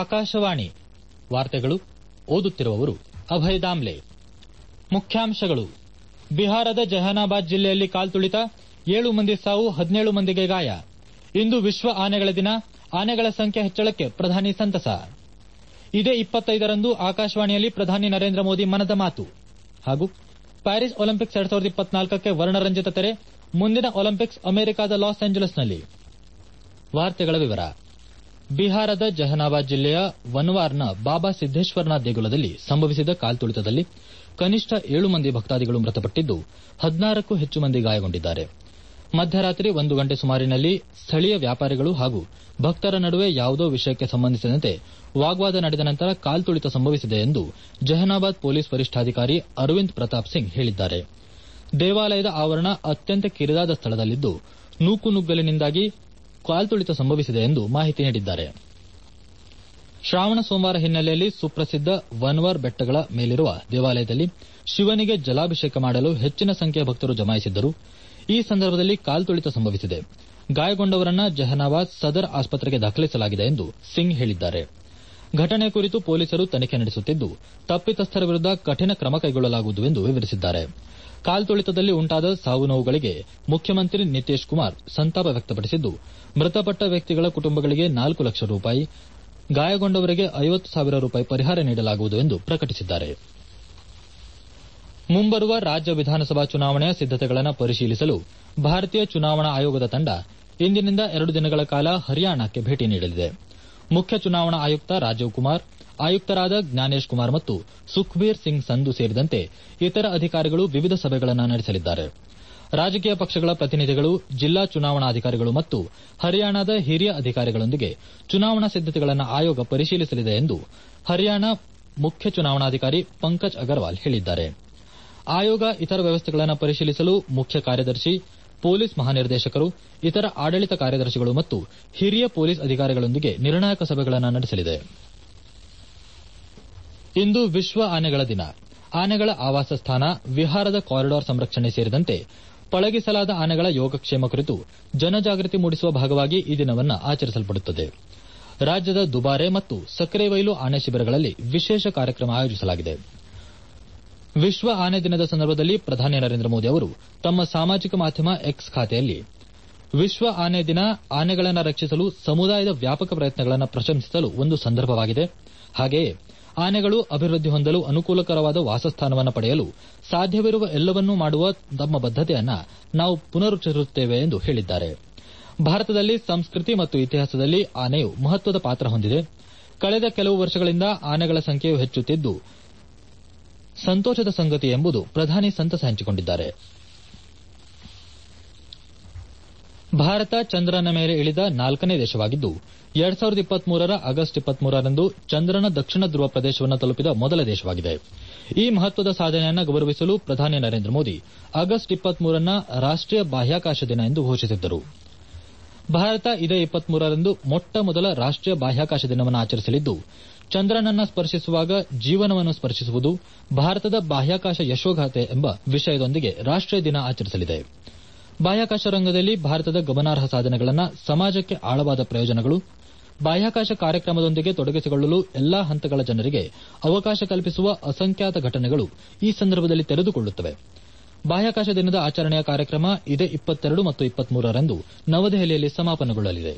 ಆಕಾಶವಾಣಿ ವಾರ್ತೆಗಳು ಓದುತ್ತಿರುವವರು ಅಭಯ್ ದಾಮ್ಲೆ. ಮುಖ್ಯಾಂಶಗಳು. ಬಿಹಾರದ ಜಹಾನಾಬಾದ್ ಜಿಲ್ಲೆಯಲ್ಲಿ ಕಾಲ್ತುಳಿತ, 7 ಮಂದಿ ಸಾವು, 17 ಮಂದಿಗೆ ಗಾಯ. ಇಂದು ವಿಶ್ವ ಆನೆಗಳ ದಿನ. ಆನೆಗಳ ಸಂಖ್ಯೆ ಹೆಚ್ಚಳಕ್ಕೆ ಪ್ರಧಾನಿ ಸಂತಸ. ಇದೇ 25ರಂದು ಆಕಾಶವಾಣಿಯಲ್ಲಿ ಪ್ರಧಾನಿ ನರೇಂದ್ರ ಮೋದಿ ಮನದ ಮಾತು. ಹಾಗೂ ಪ್ಯಾರಿಸ್ ಒಲಿಂಪಿಕ್ಸ್ 2024ಕ್ಕೆ ವರ್ಣರಂಜಿತ ತೆರೆ. ಮುಂದಿನ ಒಲಿಂಪಿಕ್ಸ್ ಅಮೆರಿಕದ ಲಾಸ್ ಏಂಜಲೀಸ್ನಲ್ಲಿ. ವಾರ್ತೆಗಳ ವಿವರ. ಬಿಹಾರದ ಜಹಾನಾಬಾದ್ ಜಿಲ್ಲೆಯ ವನ್ವಾರ್ನ ಬಾಬಾ ಸಿದ್ದೇಶ್ವರನಾಥ್ ದೇಗುಲದಲ್ಲಿ ಸಂಭವಿಸಿದ ಕಾಲ್ತುಳಿತದಲ್ಲಿ ಕನಿಷ್ಠ 7 ಮಂದಿ ಭಕ್ತಾದಿಗಳು ಮೃತಪಟ್ಟಿದ್ದು, 16ಕ್ಕೂ ಹೆಚ್ಚು ಮಂದಿ ಗಾಯಗೊಂಡಿದ್ದಾರೆ. ಮಧ್ಯರಾತ್ರಿ 1 ಗಂಟೆ ಸುಮಾರಿನಲ್ಲಿ ಸ್ಥಳೀಯ ವ್ಯಾಪಾರಿಗಳು ಹಾಗೂ ಭಕ್ತರ ನಡುವೆ ಯಾವುದೋ ವಿಷಯಕ್ಕೆ ಸಂಬಂಧಿಸಿದಂತೆ ವಾಗ್ವಾದ ನಡೆದ ನಂತರ ಕಾಲ್ತುಳಿತ ಸಂಭವಿಸಿದೆ ಎಂದು ಜಹಾನಾಬಾದ್ ಪೊಲೀಸ್ ವರಿಷ್ಠಾಧಿಕಾರಿ ಅರವಿಂದ್ ಪ್ರತಾಪ್ ಸಿಂಗ್ ಹೇಳಿದ್ದಾರೆ. ದೇವಾಲಯದ ಆವರಣ ಅತ್ಯಂತ ಕಿರಿದಾದ ಸ್ಥಳದಲ್ಲಿದ್ದು, ನೂಕುನುಗ್ಗಲಿನಿಂದಾಗಿ ಕಾಲ್ತುಳಿತ ಸಂಭವಿಸಿದೆ ಎಂದು ಮಾಹಿತಿ ನೀಡಿದ್ದಾರೆ. ಶ್ರಾವಣ ಸೋಮವಾರ ಹಿನ್ನೆಲೆಯಲ್ಲಿ ಸುಪ್ರಸಿದ್ದ ವನ್ವಾರ್ ಬೆಟ್ಟಗಳ ಮೇಲಿರುವ ದೇವಾಲಯದಲ್ಲಿ ಶಿವನಿಗೆ ಜಲಾಭಿಷೇಕ ಮಾಡಲು ಹೆಚ್ಚಿನ ಸಂಖ್ಯೆಯ ಭಕ್ತರು ಜಮಾಯಿಸಿದ್ದರು. ಈ ಸಂದರ್ಭದಲ್ಲಿ ಕಾಲ್ತುಳಿತ ಸಂಭವಿಸಿದೆ. ಗಾಯಗೊಂಡವರನ್ನ ಜಹಾನಾಬಾದ್ ಸದರ್ ಆಸ್ಪತ್ರೆಗೆ ದಾಖಲಿಸಲಾಗಿದೆ ಎಂದು ಸಿಂಗ್ ಹೇಳಿದ್ದಾರೆ. ಘಟನೆ ಕುರಿತು ಪೊಲೀಸರು ತನಿಖೆ ನಡೆಸುತ್ತಿದ್ದು, ತಪ್ಪಿತಸ್ಥರ ವಿರುದ್ಧ ಕಠಿಣ ಕ್ರಮ ಕೈಗೊಳ್ಳಲಾಗುವುದು ಎಂದು ವಿವರಿಸಿದ್ದಾರೆ. ಕಾಲ್ತುಳಿತದಲ್ಲಿ ಉಂಟಾದ ಸಾವು ನೋವುಗಳಿಗೆ ಮುಖ್ಯಮಂತ್ರಿ ನಿತೀಶ್ ಕುಮಾರ್ ಸಂತಾಪ ವ್ಯಕ್ತಪಡಿಸಿದ್ದು, ಮೃತಪಟ್ಟ ವ್ಯಕ್ತಿಗಳ ಕುಟುಂಬಗಳಿಗೆ 4 ಲಕ್ಷ ರೂಪಾಯಿ, ಗಾಯಗೊಂಡವರಿಗೆ 50,000 ರೂಪಾಯಿ ಪರಿಹಾರ ನೀಡಲಾಗುವುದು ಎಂದು ಪ್ರಕಟಿಸಿದ್ದಾರೆ. ಮುಂಬರುವ ರಾಜ್ಯ ವಿಧಾನಸಭಾ ಚುನಾವಣೆಯ ಸಿದ್ದತೆಗಳನ್ನು ಪರಿಶೀಲಿಸಲು ಭಾರತೀಯ ಚುನಾವಣಾ ಆಯೋಗದ ತಂಡ ಇಂದಿನಿಂದ 2 ದಿನಗಳ ಕಾಲ ಹರಿಯಾಣಕ್ಕೆ ಭೇಟಿ ನೀಡಲಿದೆ. ಮುಖ್ಯ ಚುನಾವಣಾ ಆಯುಕ್ತ ರಾಜೀವ್ ಕುಮಾರ್, ಆಯುಕ್ತರಾದ ಜ್ಞಾನೇಶ್ ಕುಮಾರ್ ಮತ್ತು ಸುಖ್ಬೀರ್ ಸಿಂಗ್ ಸಂಧು ಸೇರಿದಂತೆ ಇತರ ಅಧಿಕಾರಿಗಳು ವಿವಿಧ ಸಭೆಗಳನ್ನು ನಡೆಸಲಿದ್ದಾರೆ. ರಾಜಕೀಯ ಪಕ್ಷಗಳ ಪ್ರತಿನಿಧಿಗಳು, ಜಿಲ್ಲಾ ಚುನಾವಣಾಧಿಕಾರಿಗಳು ಮತ್ತು ಹರಿಯಾಣದ ಹಿರಿಯ ಅಧಿಕಾರಿಗಳೊಂದಿಗೆ ಚುನಾವಣಾ ಸಿದ್ದತೆಗಳನ್ನು ಆಯೋಗ ಪರಿಶೀಲಿಸಲಿದೆ ಎಂದು ಹರಿಯಾಣ ಮುಖ್ಯ ಚುನಾವಣಾಧಿಕಾರಿ ಪಂಕಜ್ ಅಗರ್ವಾಲ್ ಹೇಳಿದ್ದಾರೆ. ಆಯೋಗ ಇತರ ವ್ಯವಸ್ಥೆಗಳನ್ನು ಪರಿಶೀಲಿಸಲು ಮುಖ್ಯ ಕಾರ್ಯದರ್ಶಿ, ಪೊಲೀಸ್ ಮಹಾನಿರ್ದೇಶಕರು, ಇತರ ಆಡಳಿತ ಕಾರ್ಯದರ್ಶಿಗಳು ಮತ್ತು ಹಿರಿಯ ಪೊಲೀಸ್ ಅಧಿಕಾರಿಗಳೊಂದಿಗೆ ನಿರ್ಣಾಯಕ ಸಭೆಗಳನ್ನು ನಡೆಸಲಿದೆ. ಇಂದು ವಿಶ್ವ ಆನೆಗಳ ದಿನ. ಆನೆಗಳ ಆವಾಸ ಸ್ಥಾನ, ವಿಹಾರದ ಕಾರಿಡಾರ್ ಸಂರಕ್ಷಣೆ ಸೇರಿದಂತೆ ಪಳಗಿಸಲಾದ ಆನೆಗಳ ಯೋಗಕ್ಷೇಮ ಕುರಿತು ಜನಜಾಗೃತಿ ಮೂಡಿಸುವ ಭಾಗವಾಗಿ ಈ ದಿನವನ್ನು ಆಚರಿಸಲ್ಪಡುತ್ತದೆ. ರಾಜ್ಯದ ದುಬಾರೆ ಮತ್ತು ಸಕ್ರೆವೈಲು ಆನೆ ಶಿಬಿರಗಳಲ್ಲಿ ವಿಶೇಷ ಕಾರ್ಯಕ್ರಮ ಆಯೋಜಿಸಲಾಗಿದೆ. ವಿಶ್ವ ಆನೆ ದಿನದ ಸಂದರ್ಭದಲ್ಲಿ ಪ್ರಧಾನಿ ನರೇಂದ್ರ ಮೋದಿ ಅವರು ತಮ್ಮ ಸಾಮಾಜಿಕ ಮಾಧ್ಯಮ ಎಕ್ಸ್ ಖಾತೆಯಲ್ಲಿ ವಿಶ್ವ ಆನೆ ದಿನ ಆನೆಗಳನ್ನು ರಕ್ಷಿಸಲು ಸಮುದಾಯದ ವ್ಯಾಪಕ ಪ್ರಯತ್ನಗಳನ್ನು ಪ್ರಶಂಸಿಸಲು ಒಂದು ಸಂದರ್ಭವಾಗಿದೆ. ಹಾಗೆಯೇ ಆನೆಗಳು ಅಭಿವೃದ್ಧಿ ಹೊಂದಲು ಅನುಕೂಲಕರವಾದ ವಾಸಸ್ಥಾನವನ್ನು ಪಡೆಯಲು ಸಾಧ್ಯವಿರುವ ಎಲ್ಲವನ್ನೂ ಮಾಡುವ ತಮ್ಮ ಬದ್ದತೆಯನ್ನು ನಾವು ಪುನರುಚ್ಚರಿಸುತ್ತೇವೆ ಎಂದು ಹೇಳಿದ್ದಾರೆ. ಭಾರತದಲ್ಲಿ ಸಂಸ್ಕೃತಿ ಮತ್ತು ಇತಿಹಾಸದಲ್ಲಿ ಆನೆಯು ಮಹತ್ವದ ಪಾತ್ರ ಹೊಂದಿದೆ. ಕಳೆದ ಕೆಲವು ವರ್ಷಗಳಿಂದ ಆನೆಗಳ ಸಂಖ್ಯೆಯು ಹೆಚ್ಚುತ್ತಿದ್ದು ಸಂತೋಷದ ಸಂಗತಿ ಎಂಬುದು ಪ್ರಧಾನಿ ಸಂತಸ ಹಂಚಿಕೊಂಡಿದ್ದಾರೆ. ಭಾರತ ಚಂದ್ರನ ಮೇಲೆ ಇಳಿದ 4ನೇ ದೇಶವಾಗಿದ್ದು, 2023ರ ಆಗಸ್ಟ್ 23ರಂದು ಚಂದ್ರನ ದಕ್ಷಿಣ ಧ್ರುವ ಪ್ರದೇಶವನ್ನು ತಲುಪಿದ ಮೊದಲ ದೇಶವಾಗಿದೆ. ಈ ಮಹತ್ವದ ಸಾಧನೆಯನ್ನು ಗೌರವಿಸಲು ಪ್ರಧಾನಿ ನರೇಂದ್ರ ಮೋದಿ ಆಗಸ್ಟ್ 23ರನ್ನ ರಾಷ್ಟೀಯ ಬಾಹ್ಯಾಕಾಶ ದಿನ ಎಂದು ಘೋಷಿಸಿದ್ದರು. ಭಾರತ ಇದೇ 23ರಂದು ಮೊಟ್ಟ ಮೊದಲ ರಾಷ್ಟೀಯ ಬಾಹ್ಯಾಕಾಶ ದಿನವನ್ನು ಆಚರಿಸಲಿದ್ದು, ಚಂದ್ರನನ್ನು ಸ್ಪರ್ಶಿಸುವಾಗ ಜೀವನವನ್ನು ಸ್ಪರ್ಶಿಸುವುದು ಭಾರತದ ಬಾಹ್ಯಾಕಾಶ ಯಶೋಗಾಥೆ ಎಂಬ ವಿಷಯದೊಂದಿಗೆ ರಾಷ್ಟೀಯ ದಿನ ಆಚರಿಸಲಿದೆ. ಬಾಹ್ಯಾಕಾಶ ರಂಗದಲ್ಲಿ ಭಾರತದ ಗಮನಾರ್ಹ ಸಾಧನೆಗಳನ್ನು, ಸಮಾಜಕ್ಕೆ ಆಳವಾದ ಪ್ರಯೋಜನಗಳು, ಬಾಹ್ಯಾಕಾಶ ಕಾರ್ಯಕ್ರಮದೊಂದಿಗೆ ತೊಡಗಿಸಿಕೊಳ್ಳಲು ಎಲ್ಲಾ ಹಂತಗಳ ಜನರಿಗೆ ಅವಕಾಶ ಕಲ್ಪಿಸುವ ಅಸಂಖ್ಯಾತ ಘಟನೆಗಳು ಈ ಸಂದರ್ಭದಲ್ಲಿ ತೆರೆದುಕೊಳ್ಳುತ್ತವೆ. ಬಾಹ್ಯಾಕಾಶ ದಿನದ ಆಚರಣೆಯ ಕಾರ್ಯಕ್ರಮ ಇದೇ 22 ಮತ್ತು 23ರಂದು ನವದೆಹಲಿಯಲ್ಲಿ ಸಮಾಪನಗೊಳ್ಳಲಿದೆ.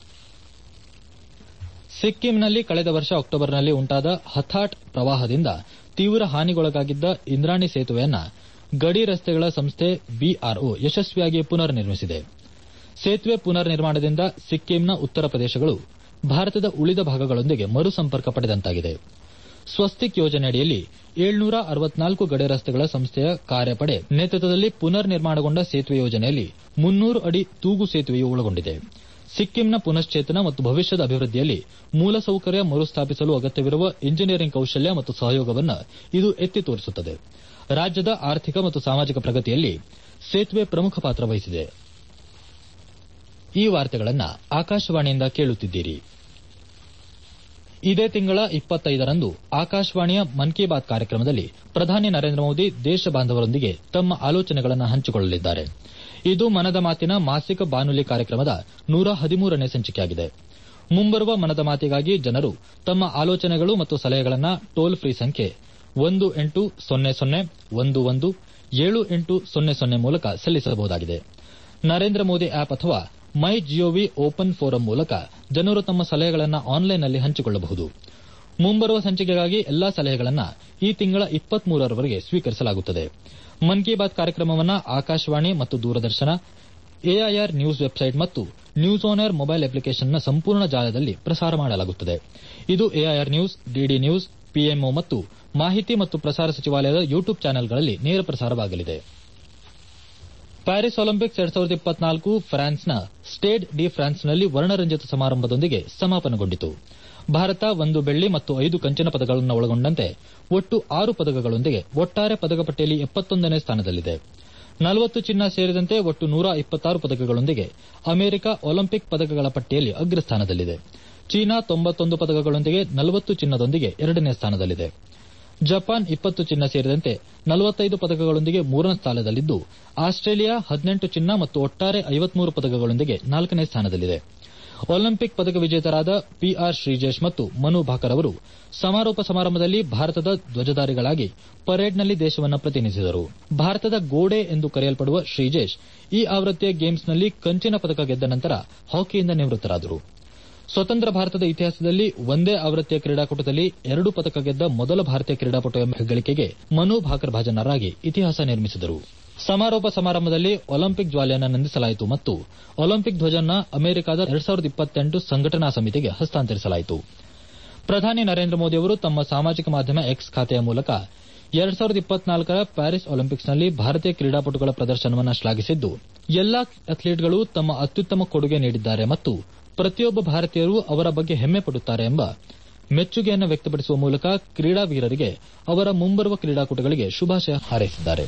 ಸಿಕ್ಕಿಂನಲ್ಲಿ ಕಳೆದ ವರ್ಷ ಅಕ್ಟೋಬರ್ನಲ್ಲಿ ಉಂಟಾದ ಹಥಾಟ್ ಪ್ರವಾಹದಿಂದ ತೀವ್ರ ಹಾನಿಗೊಳಗಾಗಿದ್ದ ಇಂದ್ರಾಣಿ ಸೇತುವೆಯನ್ನು ಗಡಿ ರಸ್ತೆಗಳ ಸಂಸ್ಥೆ ಬಿಆರ್ಒ ಯಶಸ್ವಿಯಾಗಿ ಪುನರ್ ನಿರ್ಮಿಸಿದೆ. ಸೇತುವೆ ಪುನರ್ ನಿರ್ಮಾಣದಿಂದ ಸಿಕ್ಕಿಂನ ಉತ್ತರ ಪ್ರದೇಶಗಳು ಭಾರತದ ಉಳಿದ ಭಾಗಗಳೊಂದಿಗೆ ಮರು ಸಂಪರ್ಕ ಪಡೆದಂತಾಗಿದೆ. ಸ್ವಸ್ತಿಕ್ ಯೋಜನೆಯಡಿಯಲ್ಲಿ 764 ಗಡಿ ರಸ್ತೆಗಳ ಸಂಸ್ಥೆಯ ಕಾರ್ಯಪಡೆ ನೇತೃತ್ವದಲ್ಲಿ ಪುನರ್ ನಿರ್ಮಾಣಗೊಂಡ ಸೇತುವೆ ಯೋಜನೆಯಲ್ಲಿ 300 ಅಡಿ ತೂಗು ಸೇತುವೆಯು ಒಳಗೊಂಡಿದೆ. ಸಿಕ್ಕಿಂನ ಪುನಶ್ಚೇತನ ಮತ್ತು ಭವಿಷ್ಯದ ಅಭಿವೃದ್ಧಿಯಲ್ಲಿ ಮೂಲಸೌಕರ್ಯ ಮರುಸ್ಥಾಪಿಸಲು ಅಗತ್ಯವಿರುವ ಇಂಜಿನಿಯರಿಂಗ್ ಕೌಶಲ್ಯ ಮತ್ತು ಸಹಯೋಗವನ್ನು ಇದು ಎತ್ತಿ ತೋರಿಸುತ್ತದೆ. ರಾಜ್ಯದ ಆರ್ಥಿಕ ಮತ್ತು ಸಾಮಾಜಿಕ ಪ್ರಗತಿಯಲ್ಲಿ ಸೇತುವೆ ಪ್ರಮುಖ ಪಾತ್ರ ವಹಿಸಿದೆ. ಈ ವಾರ್ತೆಗಳನ್ನು ಆಕಾಶವಾಣಿಯಿಂದ ಕೇಳುತ್ತಿದ್ದೀರಿ. ಇದೇ ತಿಂಗಳ 25ರಂದು ಆಕಾಶವಾಣಿಯ ಮನ್ ಕಿ ಬಾತ್ ಕಾರ್ಯಕ್ರಮದಲ್ಲಿ ಪ್ರಧಾನಿ ನರೇಂದ್ರ ಮೋದಿ ದೇಶ ಬಾಂಧವರೊಂದಿಗೆ ತಮ್ಮ ಆಲೋಚನೆಗಳನ್ನು ಹಂಚಿಕೊಳ್ಳಲಿದ್ದಾರೆ. ಇದು ಮನದ ಮಾತಿನ ಮಾಸಿಕ ಬಾನುಲಿ ಕಾರ್ಯಕ್ರಮದ 113ನೇ ಸಂಚಿಕೆಯಾಗಿದೆ. ಮುಂಬರುವ ಮನದ ಮಾತಿಗಾಗಿ ಜನರು ತಮ್ಮ ಆಲೋಚನೆಗಳು ಮತ್ತು ಸಲಹೆಗಳನ್ನು ಟೋಲ್ ಫ್ರೀ ಸಂಖ್ಯೆ 1800117800 ಮೂಲಕ ಸಲ್ಲಿಸಬಹುದಾಗಿದೆ. ನರೇಂದ್ರ ಮೋದಿ ಆಪ್ ಅಥವಾ ಮೈ ಜಿಒವಿ ಓಪನ್ ಫೋರಂ ಮೂಲಕ ಜನರು ತಮ್ಮ ಸಲಹೆಗಳನ್ನು ಆನ್ಲೈನ್ನಲ್ಲಿ ಹಂಚಿಕೊಳ್ಳಬಹುದು. ಮುಂಬರುವ ಸಂಚಿಕೆಗಾಗಿ ಎಲ್ಲಾ ಸಲಹೆಗಳನ್ನು ಈ ತಿಂಗಳ 23ರವರೆಗೆ ಸ್ವೀಕರಿಸಲಾಗುತ್ತದೆ. ಮನ್ ಕಿ ಬಾತ್ ಕಾರ್ಯಕ್ರಮವನ್ನು ಆಕಾಶವಾಣಿ ಮತ್ತು ದೂರದರ್ಶನ, ಎಐಆರ್ ನ್ಯೂಸ್ ವೆಬ್ಸೈಟ್ ಮತ್ತು ನ್ಯೂಸ್ ಆನ್ ಏರ್ ಮೊಬೈಲ್ ಅಪ್ಲಿಕೇಶನ್ನ ಸಂಪೂರ್ಣ ಜಾಲದಲ್ಲಿ ಪ್ರಸಾರ ಮಾಡಲಾಗುತ್ತದೆ. ಇದು AIR news, DD news, PMO ಮತ್ತು ಮಾಹಿತಿ ಮತ್ತು ಪ್ರಸಾರ ಸಚಿವಾಲಯದ ಯೂಟ್ಯೂಬ್ ಚಾನೆಲ್ಗಳಲ್ಲಿ ನೇರ ಪ್ರಸಾರವಾಗಲಿದೆ. ಪ್ಯಾರಿಸ್ ಒಲಿಂಪಿಕ್ಸ್ 2024 ಫ್ರಾನ್ಸ್ನ ಸ್ಟೇಡ್ ಡಿ ಫ್ರಾನ್ಸ್ನಲ್ಲಿ ವರ್ಣರಂಜಿತ ಸಮಾರಂಭದೊಂದಿಗೆ ಸಮಾಪನಗೊಂಡಿತು. ಭಾರತ 1 ಬೆಳ್ಳಿ ಮತ್ತು 5 ಕಂಚಿನ ಪದಕಗಳನ್ನು ಒಳಗೊಂಡಂತೆ ಒಟ್ಟು 6 ಪದಕಗಳೊಂದಿಗೆ ಒಟ್ಟಾರೆ ಪದಕ ಪಟ್ಟಿಯಲ್ಲಿ 71ನೇ ಸ್ಥಾನದಲ್ಲಿದೆ. 40 ಚಿನ್ನ ಸೇರಿದಂತೆ ಒಟ್ಟು 126 ಪದಕಗಳೊಂದಿಗೆ ಅಮೆರಿಕ ಒಲಿಂಪಿಕ್ ಪದಕಗಳ ಪಟ್ಟಿಯಲ್ಲಿ ಅಗ್ರಸ್ಥಾನದಲ್ಲಿದೆ. ಚೀನಾ 91 ಪದಕಗಳೊಂದಿಗೆ 40 ಚಿನ್ನದೊಂದಿಗೆ 2ನೇ ಸ್ಥಾನದಲ್ಲಿದೆ. ಜಪಾನ್ 20 ಚಿನ್ನ ಸೇರಿದಂತೆ 45 ಪದಕಗಳೊಂದಿಗೆ 3ನೇ ಸ್ಥಾನದಲ್ಲಿದ್ದು, ಆಸ್ಟ್ರೇಲಿಯಾ 18 ಚಿನ್ನ ಮತ್ತು ಒಟ್ಟಾರೆ 53 ಪದಕಗಳೊಂದಿಗೆ 4ನೇ ಸ್ಥಾನದಲ್ಲಿದೆ. ಒಲಿಂಪಿಕ್ ಪದಕ ವಿಜೇತರಾದ ಪಿಆರ್ ಶ್ರೀಜೇಶ್ ಮತ್ತು ಮನು ಭಾಕರ್ ಅವರು ಸಮಾರೋಪ ಸಮಾರಂಭದಲ್ಲಿ ಭಾರತದ ಧ್ವಜಧಾರಿಗಳಾಗಿ ಪರೇಡ್ನಲ್ಲಿ ದೇಶವನ್ನು ಪ್ರತಿನಿಧಿಸಿದರು. ಭಾರತದ ಗೋಡೆ ಎಂದು ಕರೆಯಲ್ಪಡುವ ಶ್ರೀಜೇಶ್ ಈ ಆವೃತ್ತಿಯ ಗೇಮ್ಸ್ನಲ್ಲಿ ಕಂಚಿನ ಪದಕ ಗೆದ್ದ ನಂತರ ಹಾಕಿಯಿಂದ ನಿವೃತ್ತರಾದರು. ಸ್ವತಂತ್ರ ಭಾರತದ ಇತಿಹಾಸದಲ್ಲಿ ಒಂದೇ ಆವೃತ್ತಿಯ ಕ್ರೀಡಾಕೂಟದಲ್ಲಿ 2 ಪದಕ ಗೆದ್ದ ಮೊದಲ ಭಾರತೀಯ ಕ್ರೀಡಾಪಟು ಎಂಬ ಹೆಗ್ಗಳಿಕೆಗೆ ಮನು ಭಾಕರ್ ಭಾಜನರಾಗಿ ಇತಿಹಾಸ ನಿರ್ಮಿಸಿದರು. ಸಮಾರೋಪ ಸಮಾರಂಭದಲ್ಲಿ ಒಲಿಂಪಿಕ್ ಜ್ವಾಲೆಯನ್ನು ನಂದಿಸಲಾಯಿತು ಮತ್ತು ಒಲಿಂಪಿಕ್ ಧ್ವಜವನ್ನು ಅಮೆರಿಕದ 2028 ಸಂಘಟನಾ ಸಮಿತಿಗೆ ಹಸ್ತಾಂತರಿಸಲಾಯಿತು. ಪ್ರಧಾನಿ ನರೇಂದ್ರ ಮೋದಿ ಅವರು ತಮ್ಮ ಸಾಮಾಜಿಕ ಮಾಧ್ಯಮ ಎಕ್ಸ್ ಖಾತೆಯ ಮೂಲಕ 2024ರ ಪ್ಯಾರಿಸ್ ಒಲಿಂಪಿಕ್ಸ್ನಲ್ಲಿ ಭಾರತೀಯ ಕ್ರೀಡಾಪಟುಗಳ ಪ್ರದರ್ಶನವನ್ನು ಶ್ಲಾಘಿಸಿದ್ದು, ಎಲ್ಲಾ ಅಥ್ಲೀಟ್ಗಳು ತಮ್ಮ ಅತ್ಯುತ್ತಮ ಕೊಡುಗೆ ನೀಡಿದ್ದಾರೆ ಮತ್ತು ಪ್ರತಿಯೊಬ್ಬ ಭಾರತೀಯರು ಅವರ ಬಗ್ಗೆ ಹೆಮ್ಮೆ ಪಡುತ್ತಾರೆ ಎಂಬ ಮೆಚ್ಚುಗೆಯನ್ನು ವ್ಯಕ್ತಪಡಿಸುವ ಮೂಲಕ ಕ್ರೀಡಾವೀರರಿಗೆ ಅವರ ಮುಂಬರುವ ಕ್ರೀಡಾಕೂಟಗಳಿಗೆ ಶುಭಾಶಯ ಹಾರೈಸಿದ್ದಾರೆ.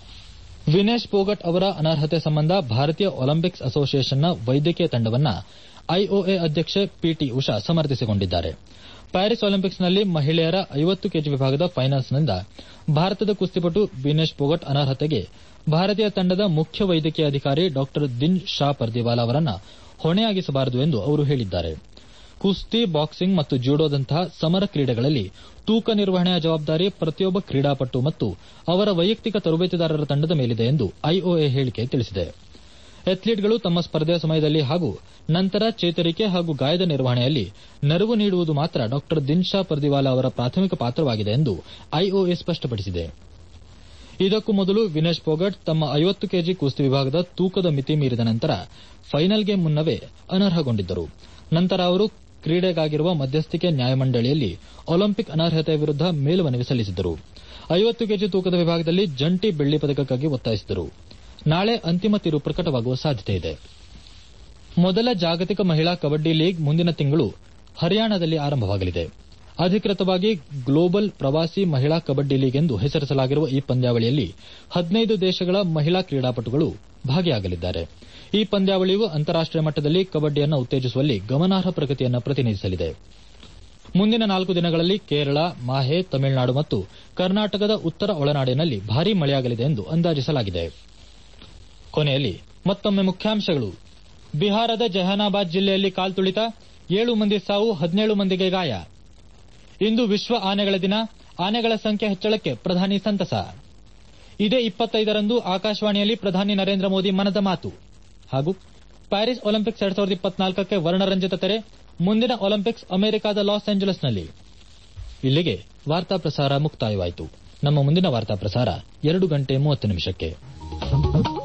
ವಿನೇಶ್ ಫೋಗಟ್ ಅವರ ಅನರ್ಹತೆ ಸಂಬಂಧ ಭಾರತೀಯ ಒಲಿಂಪಿಕ್ಸ್ ಅಸೋಸಿಯೇಷನ್ನ ವೈದ್ಯಕೀಯ ತಂಡವನ್ನು ಐಒಎ ಅಧ್ಯಕ್ಷೆ ಪಿಟಿ ಉಷಾ ಸಮರ್ಥಿಸಿಕೊಂಡಿದ್ದಾರೆ. ಪ್ಯಾರಿಸ್ ಒಲಿಂಪಿಕ್ಸ್ನಲ್ಲಿ ಮಹಿಳೆಯರ 50 ಕೆಜಿ ವಿಭಾಗದ ಫೈನಲ್ಸ್ನಿಂದ ಭಾರತದ ಕುಸ್ತಿಪಟು ವಿನೇಶ್ ಫೋಗಟ್ ಅನರ್ಹತೆಗೆ ಭಾರತೀಯ ತಂಡದ ಮುಖ್ಯ ವೈದ್ಯಕೀಯ ಅಧಿಕಾರಿ ಡಾ ದಿನ್ ಶಾ ಪರ್ದಿವಾಲಾ ಅವರನ್ನು ಹೊಣೆಯಾಗಿಸಬಾರದು ಎಂದು ಅವರು ಹೇಳಿದ್ದಾರೆ. ಕುಸ್ತಿ, ಬಾಕ್ಸಿಂಗ್ ಮತ್ತು ಜೂಡೋದಂತಹ ಸಮರ ಕ್ರೀಡೆಗಳಲ್ಲಿ ತೂಕ ನಿರ್ವಹಣೆಯ ಜವಾಬ್ದಾರಿ ಪ್ರತಿಯೊಬ್ಬ ಕ್ರೀಡಾಪಟು ಮತ್ತು ಅವರ ವೈಯಕ್ತಿಕ ತರಬೇತುದಾರರ ತಂಡದ ಮೇಲಿದೆ ಎಂದು ಐಒಎ ಹೇಳಿಕೆ ತಿಳಿಸಿದೆ. ಅಥ್ಲೀಟ್ಗಳು ತಮ್ಮ ಸ್ಪರ್ಧೆಯ ಸಮಯದಲ್ಲಿ ಹಾಗೂ ನಂತರ ಚೇತರಿಕೆ ಹಾಗೂ ಗಾಯದ ನಿರ್ವಹಣೆಯಲ್ಲಿ ನೆರವು ನೀಡುವುದು ಮಾತ್ರ ಡಾ ದಿನ್ ಶಾ ಪರ್ದಿವಾಲಾ ಅವರ ಪ್ರಾಥಮಿಕ ಪಾತ್ರವಾಗಿದೆ ಎಂದು ಐಒಎ ಸ್ಪಷ್ಟಪಡಿಸಿದೆ. ಇದಕ್ಕೂ ಮೊದಲು ವಿನೇಶ್ ಫೋಗಟ್ ತಮ್ಮ 50 ಕೆಜಿ ಕುಸ್ತಿ ವಿಭಾಗದ ತೂಕದ ಮಿತಿ ಮೀರಿದ ನಂತರ ಫೈನಲ್ಗೆ ಮುನ್ನವೇ ಅನರ್ಹಗೊಂಡಿದ್ದರು. ನಂತರ ಅವರು ಕ್ರೀಡೆಗಾಗಿರುವ ಮಧ್ಯಸ್ಥಿಕೆ ನ್ಯಾಯಮಂಡಳಿಯಲ್ಲಿ ಒಲಿಂಪಿಕ್ ಅನರ್ಹತೆಯ ವಿರುದ್ಧ ಮೇಲ್ಮನವಿ ಸಲ್ಲಿಸಿದ್ದರು. 50 ಕೆಜಿ ತೂಕದ ವಿಭಾಗದಲ್ಲಿ ಜಂಟಿ ಬೆಳ್ಳಿ ಪದಕಕ್ಕಾಗಿ ಒತ್ತಾಯಿಸಿದರು. ನಾಳೆ ಅಂತಿಮ ತೀರ್ಪು ಪ್ರಕಟವಾಗುವ ಸಾಧ್ಯತೆಯಿದೆ. ಮೊದಲ ಜಾಗತಿಕ ಮಹಿಳಾ ಕಬಡ್ಡಿ ಲೀಗ್ ಮುಂದಿನ ತಿಂಗಳು ಹರಿಯಾಣದಲ್ಲಿ ಆರಂಭವಾಗಲಿದೆ. ಅಧಿಕೃತವಾಗಿ ಗ್ಲೋಬಲ್ ಪ್ರವಾಸಿ ಮಹಿಳಾ ಕಬಡ್ಡಿ ಲೀಗ್ ಎಂದು ಹೆಸರಿಸಲಾಗಿರುವ ಈ ಪಂದ್ಯಾವಳಿಯಲ್ಲಿ 15 ದೇಶಗಳ ಮಹಿಳಾ ಕ್ರೀಡಾಪಟುಗಳು ಭಾಗಿಯಾಗಲಿದ್ದಾರೆ. ಈ ಪಂದ್ಯಾವಳಿಯು ಅಂತಾರಾಷ್ಟೀಯ ಮಟ್ಟದಲ್ಲಿ ಕಬಡ್ಡಿಯನ್ನು ಉತ್ತೇಜಿಸುವಲ್ಲಿ ಗಮನಾರ್ಹ ಪ್ರಗತಿಯನ್ನು ಪ್ರತಿನಿಧಿಸಲಿದೆ. ಮುಂದಿನ 4 ದಿನಗಳಲ್ಲಿ ಕೇರಳ, ಮಾಹೆ, ತಮಿಳುನಾಡು ಮತ್ತು ಕರ್ನಾಟಕದ ಉತ್ತರ ಒಳನಾಡಿನಲ್ಲಿ ಭಾರೀ ಮಳೆಯಾಗಲಿದೆ ಎಂದು ಅಂದಾಜಿಸಲಾಗಿದೆ. ಕೊನೆಯಲ್ಲಿ ಮತ್ತೊಮ್ಮೆ ಮುಖ್ಯಾಂಶಗಳು. ಬಿಹಾರದ ಜಹಾನಾಬಾದ್ ಜಿಲ್ಲೆಯಲ್ಲಿ ಕಾಲ್ತುಳಿತ, 7 ಮಂದಿ ಸಾವು, 17 ಮಂದಿಗೆ ಗಾಯ. ಇಂದು ವಿಶ್ವ ಆನೆಗಳ ದಿನ, ಆನೆಗಳ ಸಂಖ್ಯೆ ಹೆಚ್ಚಳಕ್ಕೆ ಪ್ರಧಾನಿ ಸಂತಸ. ಇದೇ 25ರಂದು ಆಕಾಶವಾಣಿಯಲ್ಲಿ ಪ್ರಧಾನಿ ನರೇಂದ್ರ ಮೋದಿ ಮನದ ಮಾತು. ಹಾಗೂ ಪ್ಯಾರಿಸ್ ಒಲಿಂಪಿಕ್ಸ್ 2024ಕ್ಕೆ ವರ್ಣರಂಜಿತ ತೆರೆ, ಮುಂದಿನ ಒಲಿಂಪಿಕ್ಸ್ ಅಮೆರಿಕದ ಲಾಸ್ ಏಂಜಲಸ್ನಲ್ಲಿ. ಇಲ್ಲಿಗೆ ವಾರ್ತಾ ಪ್ರಸಾರ ಮುಕ್ತಾಯವಾಯಿತು. ನಮ್ಮ ಮುಂದಿನ ವಾರ್ತಾ ಪ್ರಸಾರ 2 ಗಂಟೆ 30 ನಿಮಿಷಕ್ಕೆ.